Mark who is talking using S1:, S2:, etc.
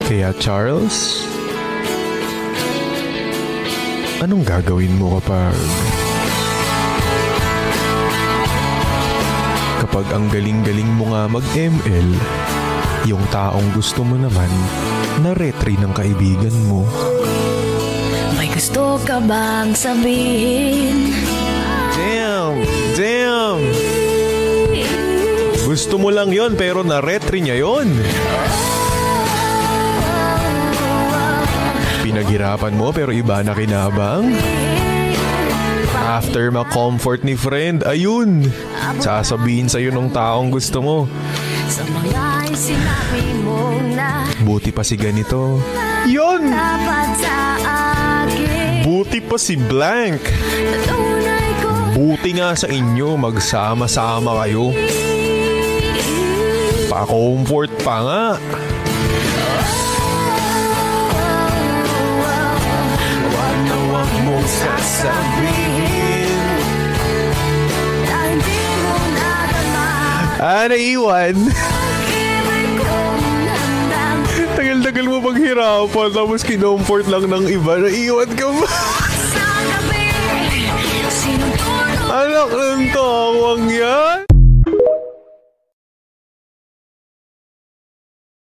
S1: Kaya Charles, anong gagawin mo kapag ang galing-galing mo nga mag-ML, yung taong gusto mo naman na-retry ng kaibigan mo?
S2: May gusto ka bang sabihin?
S1: Damn! Gusto mo lang yon pero na-retry niya yon. Pinaghirapan mo pero iba na kinabang. After ma-comfort ni friend, ayun, sasabihin sa'yo nung taong gusto mo.
S2: Sa mga sinabi mong na
S1: Buti pa si ganito. Yon!
S2: dapat sa akin.
S1: Buti pa si blank.
S2: Tunay ko
S1: Buti nga sa inyo, magsama-sama kayo. Pa-comfort pa nga. Wag mong sasabihin
S2: na hindi mo nadama.
S1: naiwan.
S2: Ibig kong handang
S1: Tagal-tagal mo paghirapan tapos kinomfort lang ng iba. Naiwan ka ba?
S2: sa gabi. Sinong tulong
S1: Anak ng tawang yan.